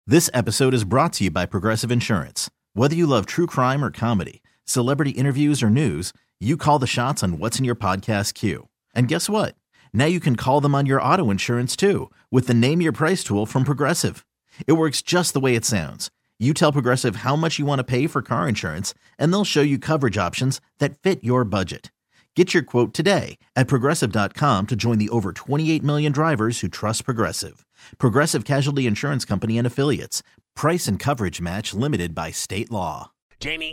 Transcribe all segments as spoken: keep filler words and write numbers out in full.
This episode is brought to you by Progressive Insurance. Whether you love true crime or comedy, celebrity interviews or news, you call the shots on what's in your podcast queue. And guess what? Now you can call them on your auto insurance too with the Name Your Price tool from Progressive. It works just the way it sounds. You tell Progressive how much you want to pay for car insurance, and they'll show you coverage options that fit your budget. Get your quote today at Progressive dot com to join the over twenty-eight million drivers who trust Progressive. Progressive Casualty Insurance Company and Affiliates. Price and coverage match limited by state law. Jamie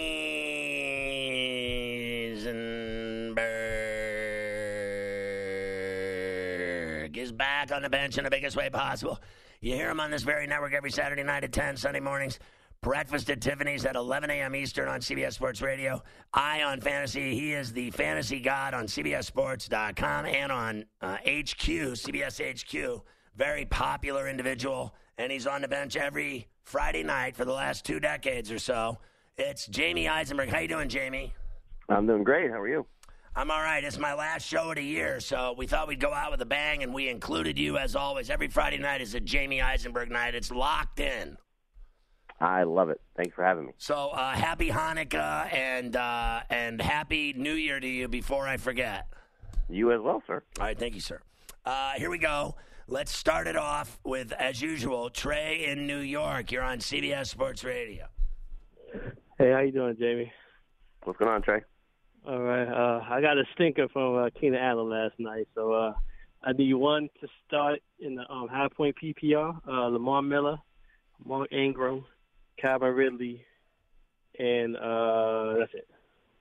Eisenberg is back on the bench in the biggest way possible. You hear him on this very network every Saturday night at ten, Sunday mornings. Breakfast at Tiffany's at eleven a.m. Eastern on C B S Sports Radio. Eye on Fantasy. He is the fantasy god on C B S Sports dot com and on uh, H Q, C B S H Q. Very popular individual, and he's on the bench every Friday night for the last two decades or so. It's Jamie Eisenberg. How you doing, Jamie? I'm doing great. How are you? I'm all right. It's my last show of the year, so we thought we'd go out with a bang, and we included you as always. Every Friday night is a Jamie Eisenberg night. It's locked in. I love it. Thanks for having me. So uh, happy Hanukkah and uh, and happy New Year to you before I forget. You as well, sir. All right. Thank you, sir. Uh, here we go. Let's start it off with, as usual, Trey in New York. You're on C B S Sports Radio. Hey, how you doing, Jamie? What's going on, Trey? All right. Uh, I got a stinker from uh, Keenan Allen last night, so uh, I need one to start in the um, high point P P R. Uh, Lamar Miller, Mark Ingram, Calvin Ridley, and uh, that's it.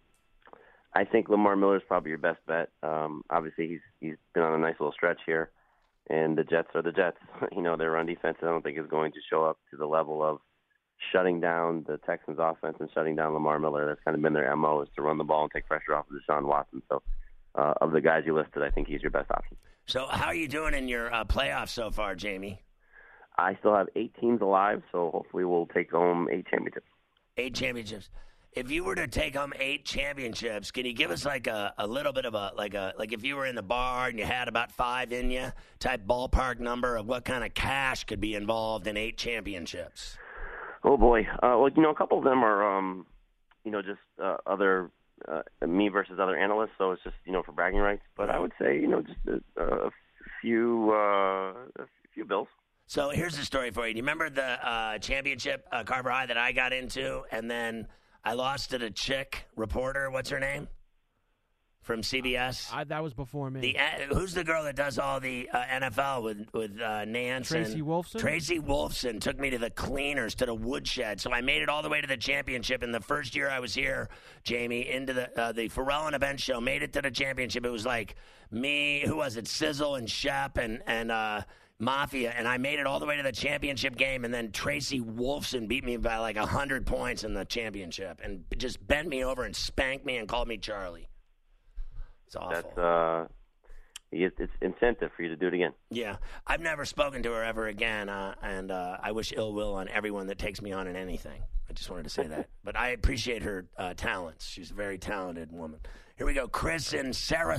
I think Lamar Miller is probably your best bet. Um, obviously, he's he's been on a nice little stretch here, and the Jets are the Jets. You know, their run defense I don't think is going to show up to the level of shutting down the Texans' offense and shutting down Lamar Miller. That's kind of been their M O, is to run the ball and take pressure off of Deshaun Watson. So uh, of the guys you listed, I think he's your best option. So how are you doing in your uh, playoffs so far, Jamie? I still have eight teams alive, so hopefully we'll take home eight championships. Eight championships. If you were to take home eight championships, can you give us like a, a little bit of a like a like if you were in the bar and you had about five in you type ballpark number of what kind of cash could be involved in eight championships? Oh boy, uh, well you know a couple of them are um, you know just uh, other uh, me versus other analysts, so it's just you know for bragging rights. But I would say you know just a, a few uh, a few bills. So here's the story for you. Do you remember the uh, championship uh, Carver High that I got into, and then I lost to the chick reporter? What's her name? From C B S. I, that was before me. The uh, who's the girl that does all the uh, N F L with with uh, Nance? Tracy and, Wolfson. Tracy Wolfson took me to the cleaners, to the woodshed. So I made it all the way to the championship. In the first year I was here, Jamie, into the uh, the Pharrell and Event show, made it to the championship. It was like me, who was it? Sizzle and Shep and and. Uh, Mafia, and I made it all the way to the championship game, and then Tracy Wolfson beat me by like one hundred points in the championship and just bent me over and spanked me and called me Charlie. It's awful. That's, uh, it's incentive for you to do it again. Yeah. I've never spoken to her ever again, uh, and uh, I wish ill will on everyone that takes me on in anything. I just wanted to say that. But I appreciate her uh, talents. She's a very talented woman. Here we go. Chris in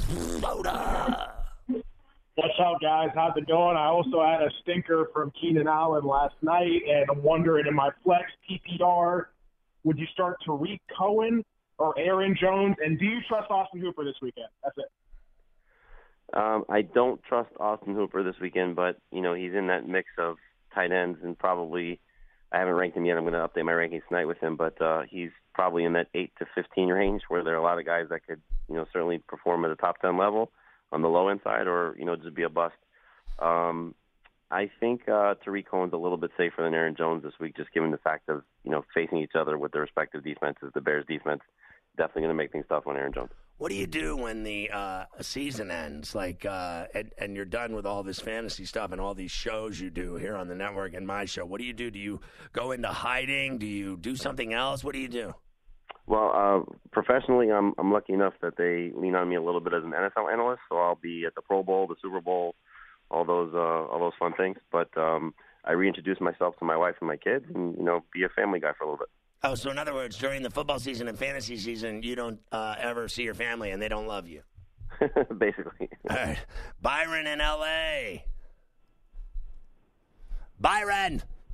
Sarasota. What's up, guys? How's it going? I also had a stinker from Keenan Allen last night, and I'm wondering, in my flex P P R, would you start Tariq Cohen or Aaron Jones? And do you trust Austin Hooper this weekend? That's it. Um, I don't trust Austin Hooper this weekend, but, you know, he's in that mix of tight ends, and probably I haven't ranked him yet. I'm going to update my rankings tonight with him, but uh, he's probably in that eight to fifteen range where there are a lot of guys that could, you know, certainly perform at a top ten level on the low end side, or, you know, just be a bust. Um, I think uh, Tariq Cohen's a little bit safer than Aaron Jones this week, just given the fact of, you know, facing each other with their respective defenses. The Bears defense definitely going to make things tough on Aaron Jones. What do you do when the uh, season ends, like, uh, and, and you're done with all this fantasy stuff and all these shows you do here on the network and my show? What do you do? Do you go into hiding? Do you do something else? What do you do? Well, uh, professionally, I'm I'm lucky enough that they lean on me a little bit as an N F L analyst, so I'll be at the Pro Bowl, the Super Bowl, all those uh, all those fun things. But um, I reintroduce myself to my wife and my kids, and you know, be a family guy for a little bit. Oh, so in other words, during the football season and fantasy season, you don't uh, ever see your family, and they don't love you. Basically. All right, Byron in L A. Byron.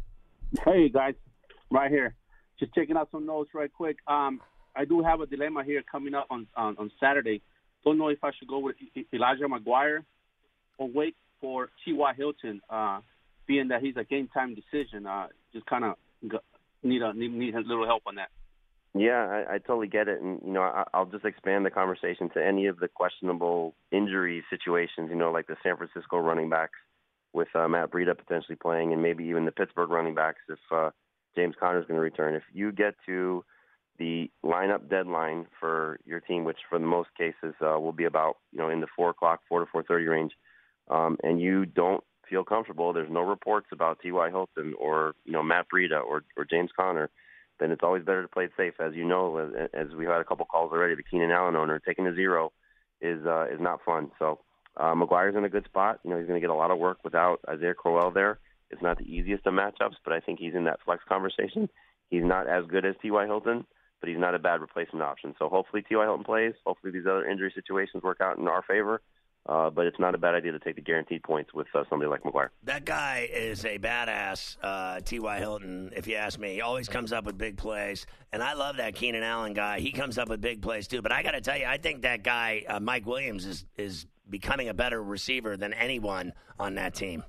Hey, guys. Right here. Just checking out some notes right quick. Um, I do have a dilemma here coming up on, on, on Saturday. Don't know if I should go with Elijah McGuire or wait for T Y. Hilton, uh, being that he's a game-time decision. Uh, just kind of need a need, need a little help on that. Yeah, I, I totally get it. And, you know, I, I'll just expand the conversation to any of the questionable injury situations, you know, like the San Francisco running backs with uh, Matt Breida potentially playing, and maybe even the Pittsburgh running backs if uh, James Conner's going to return. If you get to the lineup deadline for your team, which for the most cases uh, will be about, you know, in the four o'clock, four to four thirty range, um, and you don't feel comfortable, there's no reports about T Y. Hilton or, you know, Matt Breida or, or James Conner, then it's always better to play it safe. As you know, as, as we've had a couple calls already, the Keenan Allen owner, taking a zero is uh, is not fun. So uh, McGuire's in a good spot. You know, he's going to get a lot of work without Isaiah Crowell there. It's not the easiest of matchups, but I think he's in that flex conversation. He's not as good as T Y. Hilton, but he's not a bad replacement option. So hopefully T Y. Hilton plays. Hopefully these other injury situations work out in our favor. Uh, but it's not a bad idea to take the guaranteed points with uh, somebody like McGuire. That guy is a badass, uh, T Y. Hilton, if you ask me. He always comes up with big plays. And I love that Keenan Allen guy. He comes up with big plays, too. But I got to tell you, I think that guy, uh, Mike Williams, is, is becoming a better receiver than anyone on that team.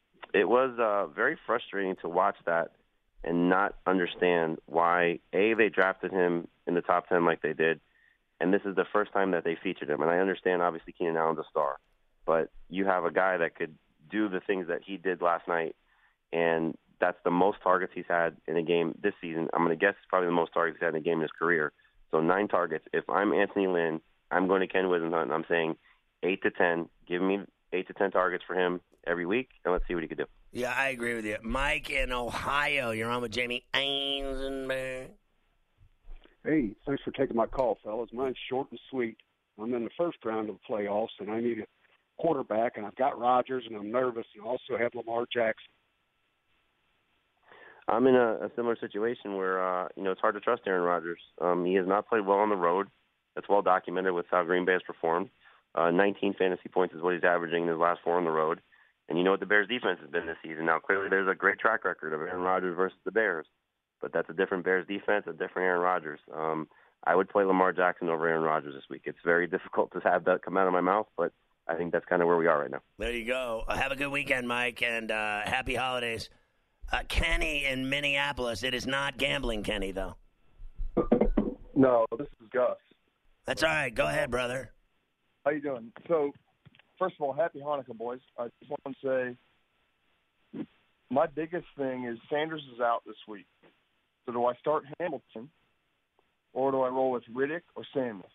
It was uh, very frustrating to watch that and not understand why, A, they drafted him in the top ten like they did, and this is the first time that they featured him. And I understand, obviously, Keenan Allen's a star, but you have a guy that could do the things that he did last night, and that's the most targets he's had in a game this season. I'm going to guess it's probably the most targets he's had in a game in his career. So nine targets. If I'm Anthony Lynn, I'm going to Ken Whisenhunt, and I'm saying eight to ten. Give me eight to ten targets for him every week, and let's see what he can do. Yeah, I agree with you. Mike in Ohio, you're on with Jamie Eisenberg. Hey, thanks for taking my call, fellas. Mine's short and sweet. I'm in the first round of the playoffs, and I need a quarterback, and I've got Rodgers, and I'm nervous, and I also have Lamar Jackson. I'm in a, a similar situation where, uh, you know, it's hard to trust Aaron Rodgers. Um, he has not played well on the road. That's well documented with how Green Bay has performed. Uh, nineteen fantasy points is what he's averaging in his last four on the road. And you know what the Bears' defense has been this season. Now, clearly there's a great track record of Aaron Rodgers versus the Bears. But that's a different Bears defense, a different Aaron Rodgers. Um, I would play Lamar Jackson over Aaron Rodgers this week. It's very difficult to have that come out of my mouth, but I think that's kind of where we are right now. There you go. Uh, have a good weekend, Mike, and uh, happy holidays. Uh, Kenny in Minneapolis. It is not gambling, Kenny, though. No, this is Gus. That's all right. Go ahead, brother. How you doing? So, first of all, happy Hanukkah, boys. I just want to say my biggest thing is Sanders is out this week. So do I start Hamilton, or do I roll with Riddick or Samuel?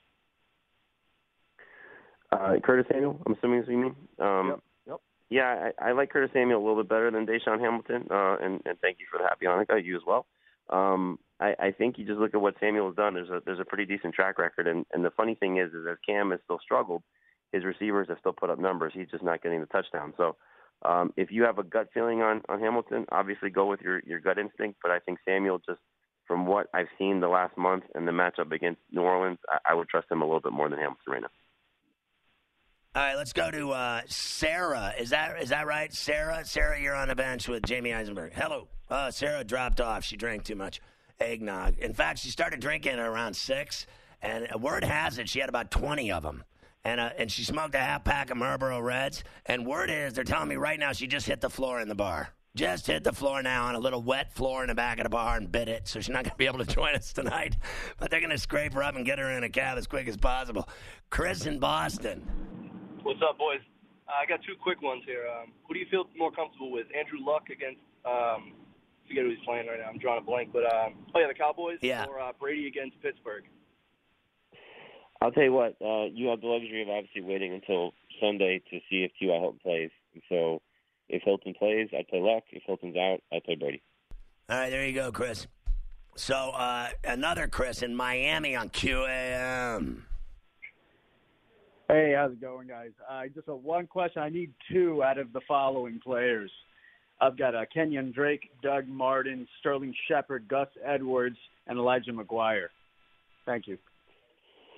Uh, Curtis Samuel, I'm assuming is what you mean. Um, yep, yep. Yeah, I, I like Curtis Samuel a little bit better than Deshaun Hamilton, uh, and, and thank you for the happy Hanukkah, you as well. Um, I, I think you just look at what Samuel has done. There's a there's a pretty decent track record, and, and the funny thing is, is as Cam has still struggled, his receivers have still put up numbers. He's just not getting the touchdown. So um, if you have a gut feeling on, on Hamilton, obviously go with your, your gut instinct, but I think Samuel, just from what I've seen the last month and the matchup against New Orleans, I, I would trust him a little bit more than Hamilton right now. All right, let's go to uh, Sarah. Is that is that right, Sarah? Sarah, you're on the bench with Jamie Eisenberg. Hello. Uh, Sarah dropped off. She drank too much eggnog. In fact, she started drinking at around six, and word has it she had about twenty of them. And uh, and she smoked a half pack of Marlboro Reds. And word is they're telling me right now she just hit the floor in the bar. Just hit the floor now on a little wet floor in the back of the bar and bit it. So she's not going to be able to join us tonight. But they're going to scrape her up and get her in a cab as quick as possible. Chris in Boston. What's up, boys? Uh, I got two quick ones here. Um, who do you feel more comfortable with? Andrew Luck against, um, I forget who he's playing right now. I'm drawing a blank. But, um, oh, yeah, the Cowboys? Yeah. Or uh, Brady against Pittsburgh? I'll tell you what, uh, you have the luxury of obviously waiting until Sunday to see if T Y. Hilton plays. And so if Hilton plays, I play Luck. If Hilton's out, I play Brady. All right, there you go, Chris. So uh, another Chris in Miami on Q A M. Hey, how's it going, guys? I uh, just have one question. I need two out of the following players. I've got uh, Kenyon Drake, Doug Martin, Sterling Shepard, Gus Edwards, and Elijah McGuire. Thank you.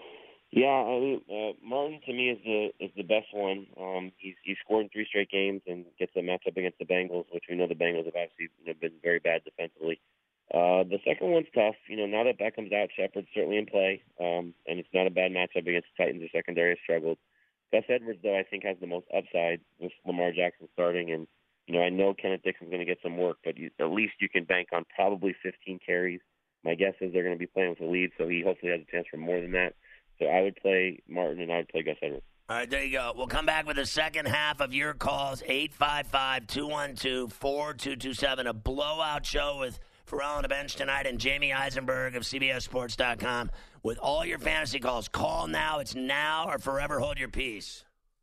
Yeah, I mean, uh, Martin to me is the is the best one. Um, he's he's scored in three straight games and gets a matchup against the Bengals, which we know the Bengals have obviously you know, been very bad defensively. Uh, the second one's tough. You know, now that Beckham's out, Shepard's certainly in play, um, and it's not a bad matchup against the Titans. Their secondary has struggled. Gus Edwards, though, I think has the most upside with Lamar Jackson starting, and you know, I know Kenneth Dixon's going to get some work, but you, at least you can bank on probably fifteen carries. My guess is they're going to be playing with a lead, so he hopefully has a chance for more than that. So I would play Martin, and I would play Gus Edwards. All right, there you go. We'll come back with the second half of your calls, eight five five, two one two, four two two seven, a blowout show with Pharrell on the bench tonight and Jamie Eisenberg of C B S Sports dot com with all your fantasy calls. Call now. It's now or forever hold your peace.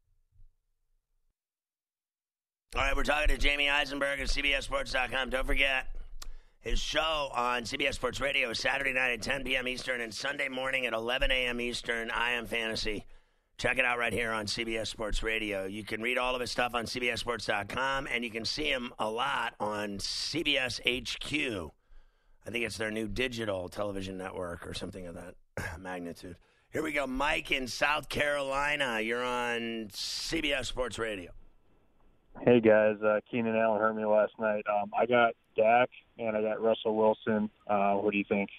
All right, we're talking to Jamie Eisenberg of C B S Sports dot com. Don't forget, his show on C B S Sports Radio is Saturday night at ten p.m. Eastern and Sunday morning at eleven a.m. Eastern. I Am Fantasy. Check it out right here on C B S Sports Radio. You can read all of his stuff on C B S Sports dot com, and you can see him a lot on C B S H Q. I think it's their new digital television network or something of that magnitude. Here we go. Mike in South Carolina. You're on C B S Sports Radio. Hey, guys. Uh, Keenan Allen hurt me last night. Um, I got Dak, and I got Russell Wilson. Uh, what do you think?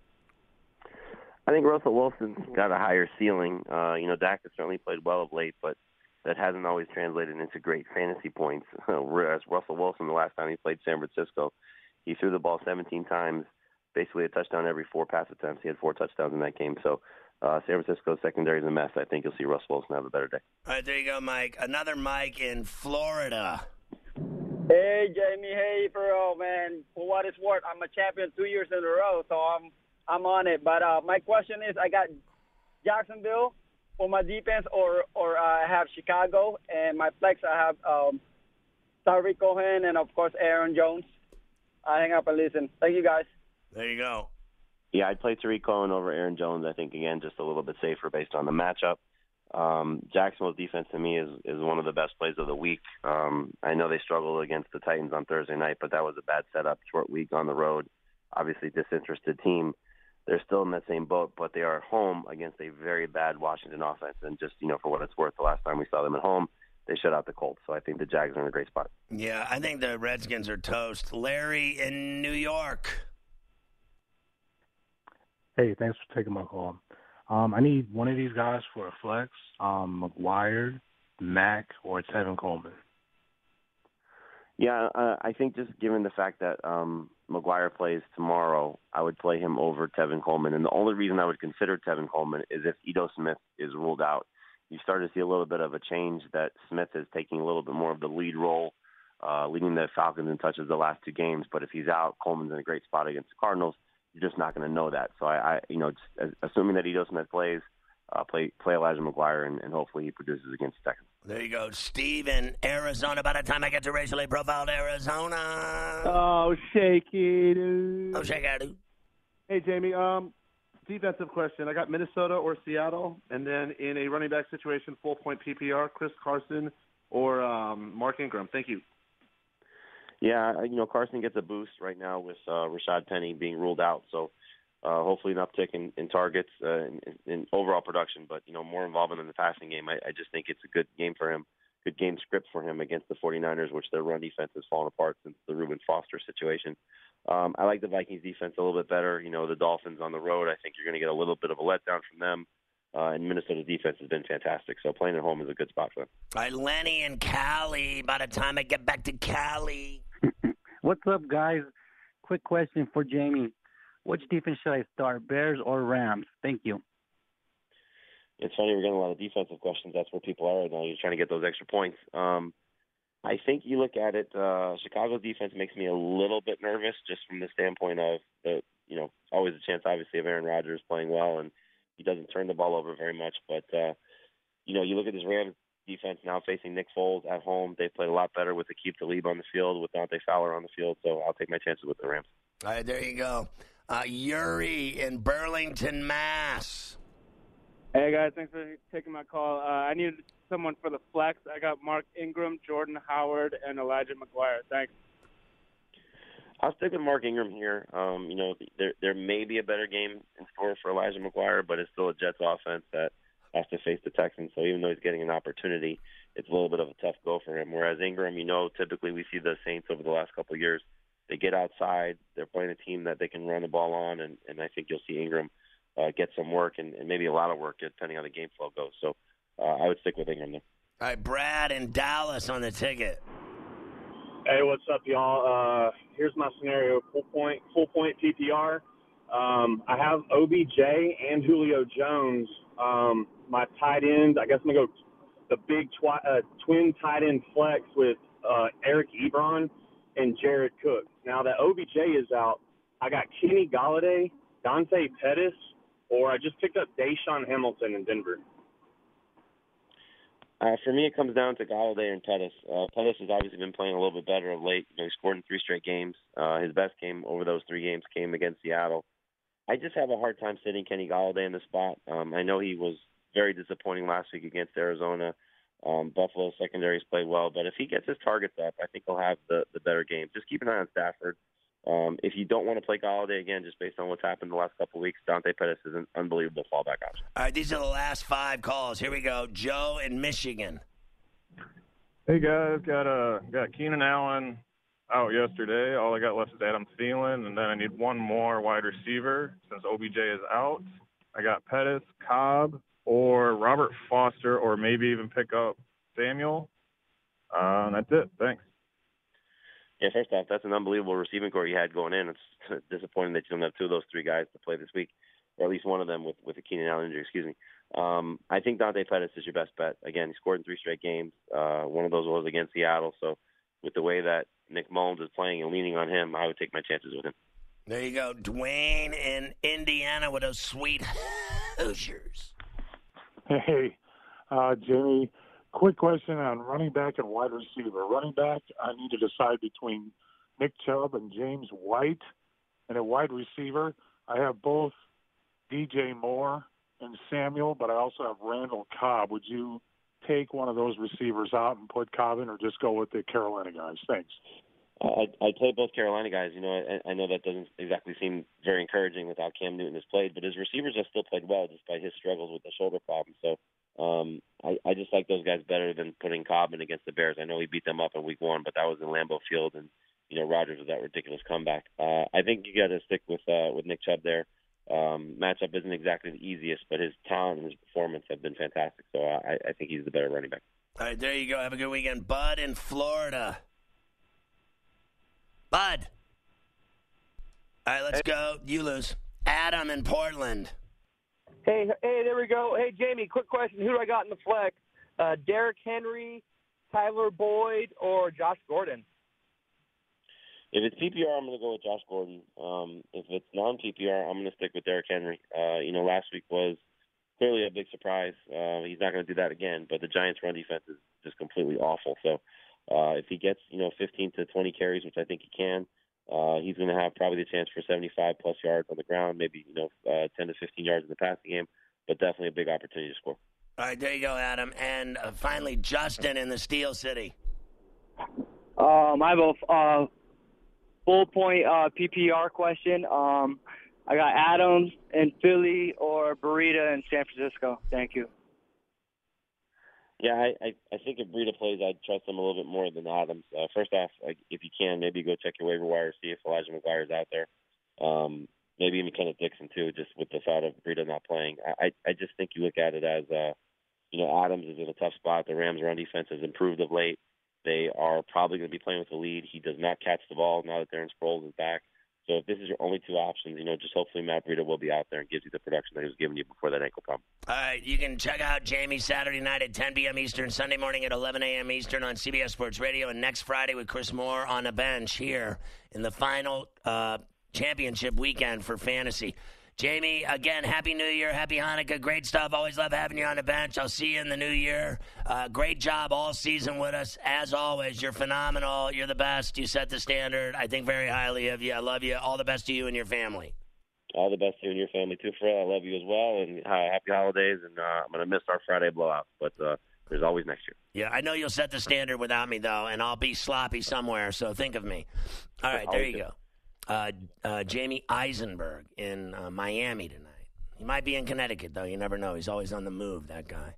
I think Russell Wilson's got a higher ceiling. Uh, you know, Dak has certainly played well of late, but that hasn't always translated into great fantasy points. Whereas Russell Wilson, the last time he played San Francisco, he threw the ball seventeen times, basically a touchdown every four pass attempts. He had four touchdowns in that game. So uh, San Francisco's secondary is a mess. I think you'll see Russell Wilson have a better day. All right, there you go, Mike. Another Mike in Florida. Hey, Jamie. Hey, Pharrell, man. For what it's worth, I'm a champion two years in a row, so I'm I'm on it. But uh, my question is, I got Jacksonville for my defense, or or uh, I have Chicago, and my flex I have um, Tariq Cohen and of course Aaron Jones. I hang up and listen. Thank you, guys. There you go. Yeah, I'd play Tariq Cohen over Aaron Jones. I think, again, just a little bit safer based on the matchup. Um, Jacksonville's defense, to me, is, is one of the best plays of the week. Um, I know they struggled against the Titans on Thursday night, but that was a bad setup, short week on the road, obviously disinterested team. They're still in that same boat, but they are at home against a very bad Washington offense. And just, you know, for what it's worth, the last time we saw them at home, they shut out the Colts. So I think the Jags are in a great spot. Yeah, I think the Redskins are toast. Larry in New York. Hey, thanks for taking my call. Um, I need one of these guys for a flex, um, McGuire, Mack, or Tevin Coleman. Yeah, uh, I think just given the fact that um, McGuire plays tomorrow, I would play him over Tevin Coleman. And the only reason I would consider Tevin Coleman is if Ito Smith is ruled out. You start to see a little bit of a change that Smith is taking a little bit more of the lead role, uh, leading the Falcons in touches the last two games. But if he's out, Coleman's in a great spot against the Cardinals. You're just not going to know that. So I, I you know, just assuming that Ito Smith plays, uh, play play Elijah McGuire, and, and hopefully he produces against the Texans. There you go. Steve in Arizona. By the time I get to racially profiled Arizona. Oh, shaky, dude. Oh, shaky, dude. Hey, Jamie. Um, defensive question. I got Minnesota or Seattle, and then in a running back situation, full point P P R, Chris Carson or um, Mark Ingram. Thank you. Yeah, you know, Carson gets a boost right now with uh, Rashad Penny being ruled out. So uh, hopefully an uptick in, in targets, uh, in, in overall production, but, you know, more involvement in the passing game. I, I just think it's a good game for him, good game script for him against the 49ers, which their run defense has fallen apart since the Reuben Foster situation. Um, I like the Vikings defense a little bit better. You know, the Dolphins on the road, I think you're going to get a little bit of a letdown from them. Uh, and Minnesota's defense has been fantastic. So playing at home is a good spot for them. All right, Lenny and Cali. By the time I get back to Cali. What's up, guys? Quick question for Jamie. Which defense should I start, Bears or Rams? Thank you. It's funny, we're getting a lot of defensive questions. That's where people are right now. You're trying to get those extra points. Um, I think you look at it, uh, Chicago's defense makes me a little bit nervous just from the standpoint of, the, you know, always a chance, obviously, of Aaron Rodgers playing well, and he doesn't turn the ball over very much. But, uh, you know, you look at this Rams defense now facing Nick Foles at home. They played a lot better with Aqib Talib on the field, with Dante Fowler on the field, so I'll take my chances with the Rams. All right, there you go. Uh, Yuri in Burlington, Mass. Hey, guys, thanks for taking my call. Uh, I needed someone for the flex. I got Mark Ingram, Jordan Howard, and Elijah McGuire. Thanks. I'll stick with Mark Ingram here. Um, you know, there there may be a better game in store for Elijah McGuire, but it's still a Jets offense that has to face the Texans. So even though he's getting an opportunity, it's a little bit of a tough go for him. Whereas Ingram, you know, typically we see the Saints over the last couple of years. They get outside. They're playing a team that they can run the ball on, and, and I think you'll see Ingram uh, get some work and, and maybe a lot of work depending on how the game flow goes. So uh, I would stick with Ingram there. All right, Brad in Dallas on the ticket. Hey, what's up, y'all? Uh, here's my scenario: full point, full point P P R. Um, I have O B J and Julio Jones. Um, my tight end, I guess I'm gonna go the big twi- uh, twin tight end flex with uh, Eric Ebron and Jared Cook. Now that O B J is out, I got Kenny Golladay, Dante Pettis, or I just picked up Deshaun Hamilton in Denver. Uh, for me, it comes down to Golladay and Pettis. Uh, Pettis has obviously been playing a little bit better of late. You know, he scored in three straight games. Uh, his best game over those three games came against Seattle. I just have a hard time sitting Kenny Golladay in the spot. Um, I know he was very disappointing last week against Arizona. Um, Buffalo's secondary's played well, but if he gets his targets up, I think he'll have the, the better game. Just keep an eye on Stafford. Um, if you don't want to play Golladay again, just based on what's happened the last couple of weeks, Dante Pettis is an unbelievable fallback option. All right, these are the last five calls. Here we go. Joe in Michigan. Hey guys, got uh got Keenan Allen out yesterday. All I got left is Adam Thielen, and then I need one more wide receiver since O B J is out. I got Pettis, Cobb, or Robert Foster, or maybe even pick up Samuel. Uh, and that's it. Thanks. Yeah, first off, that's an unbelievable receiving core you had going in. It's disappointing that you don't have two of those three guys to play this week, or at least one of them with, with a Keenan Allen injury, excuse me. Um, I think Dante Pettis is your best bet. Again, he scored in three straight games. Uh, one of those was against Seattle. So with the way that Nick Mullins is playing and leaning on him, I would take my chances with him. There you go. Dwayne in Indiana with those sweet Hoosiers. Hey, uh, Jamie, quick question on running back and wide receiver. Running back, I need to decide between Nick Chubb and James White. And a wide receiver, I have both D J Moore and Samuel, but I also have Randall Cobb. Would you take one of those receivers out and put Cobb in, or just go with the Carolina guys? Thanks. Uh, I, I play both Carolina guys. You know, I, I know that doesn't exactly seem very encouraging with how Cam Newton has played, but his receivers have still played well despite his struggles with the shoulder problem. So um, I, I just like those guys better than putting Cobb in against the Bears. I know he beat them up in week one, but that was in Lambeau Field, and, you know, Rodgers with that ridiculous comeback. Uh, I think you got to stick with uh, with Nick Chubb there. Um, matchup isn't exactly the easiest, but his talent and his performance have been fantastic. So uh, I, I think he's the better running back. All right, there you go. Have a good weekend. Bud in Florida. Bud. All right, let's go. You lose. Adam in Portland. Hey, hey, there we go. Hey, Jamie, quick question. Who do I got in the flex? Uh, Derrick Henry, Tyler Boyd, or Josh Gordon? If it's P P R, I'm going to go with Josh Gordon. Um, if it's non-P P R, I'm going to stick with Derrick Henry. Uh, you know, last week was clearly a big surprise. Uh, he's not going to do that again, but the Giants' run defense is just completely awful. So uh, if he gets, you know, fifteen to twenty carries, which I think he can, uh, he's going to have probably the chance for seventy-five plus yards on the ground, maybe, you know, uh, ten to fifteen yards in the passing game, but definitely a big opportunity to score. All right, there you go, Adam. And uh, finally, Justin in the Steel City. Um, I have a uh, full point uh, P P R question. Um, I got Adams in Philly or Burrito in San Francisco. Thank you. Yeah, I, I, I think if Breida plays, I'd trust him a little bit more than Adams. Uh, first off, like, if you can, maybe go check your waiver wire, see if Elijah McGuire is out there. Um, maybe even Kenneth Dixon, too, just with the thought of Breida not playing. I, I just think you look at it as, uh, you know, Adams is in a tough spot. The Rams' run defense has improved of late. They are probably going to be playing with the lead. He does not catch the ball now that Darren Sproles is back. So if this is your only two options, you know, just hopefully Matt Breida will be out there and gives you the production that he was giving you before that ankle problem. All right, you can check out Jamie Saturday night at ten p.m. Eastern, Sunday morning at eleven a.m. Eastern on C B S Sports Radio, and next Friday with Chris Moore on the bench here in the final uh, championship weekend for fantasy. Jamie, again, Happy New Year, Happy Hanukkah, great stuff. Always love having you on the bench. I'll see you in the new year. Uh, great job all season with us. As always, you're phenomenal. You're the best. You set the standard. I think very highly of you. I love you. All the best to you and your family. All the best to you and your family, too, Fred. I love you as well, and uh, happy holidays. And uh, I'm going to miss our Friday blowout, but uh, there's always next year. Yeah, I know you'll set the standard without me, though, and I'll be sloppy somewhere, so think of me. All right, there you go. uh, uh, Jamie Eisenberg in uh, Miami tonight. He might be in Connecticut, though. You never know. He's always on the move, that guy.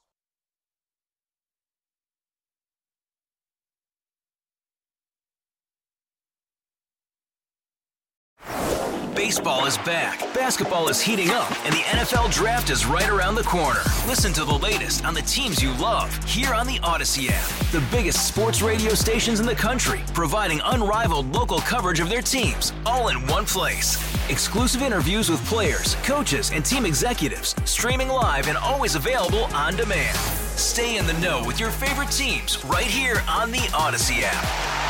Baseball is back, basketball is heating up, and the N F L Draft is right around the corner. Listen to the latest on the teams you love here on the Odyssey app. The biggest sports radio stations in the country, providing unrivaled local coverage of their teams, all in one place. Exclusive interviews with players, coaches, and team executives, streaming live and always available on demand. Stay in the know with your favorite teams right here on the Odyssey app.